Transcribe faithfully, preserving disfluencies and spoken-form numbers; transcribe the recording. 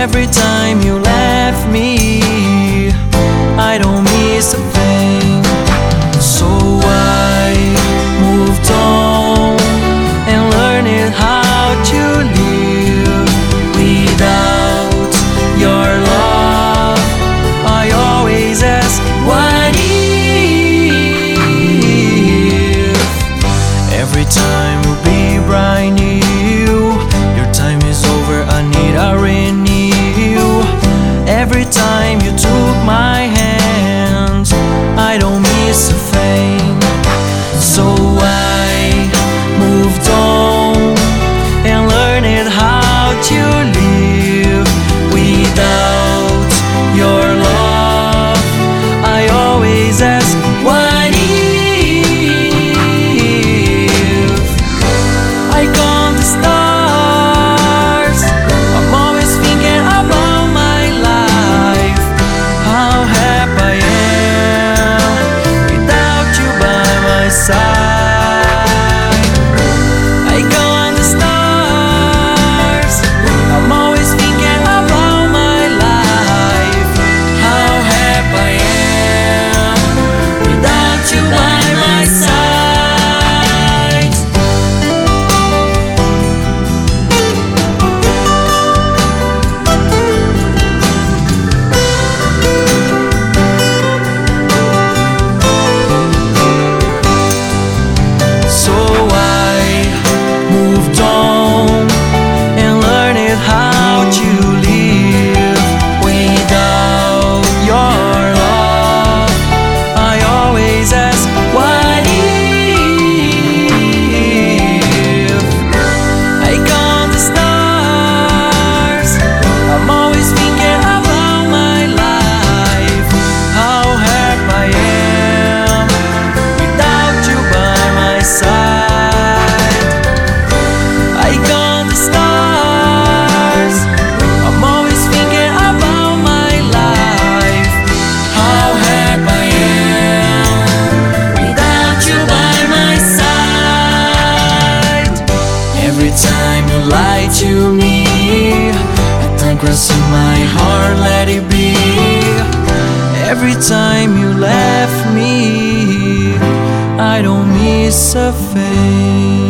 Every time you left me, I don't miss a thing. So I moved on and learned how to live without your love. I always ask, what if? Every time will be brand new. Your time is over, I need a renew. Every time you took my hand, I don't miss a thing. So I moved on and learned how to live without your love. I always ask, what if? I count the stars, I'm always thinking about my life, how happy I am without you by my side. I count the stars, I'm always thinking about my life, how happy I am without you by my side. So I moved on and learned how to live without your love. I always ask, what if? I count the stars, I'm always thinking about my life, how happy I am without you by my side. I count the stars, I'm always thinking about my life, how happy I am without you by my side. Every time you lie to me, a time crossing my heart, let it be. Every time you left me, I don't miss a thing.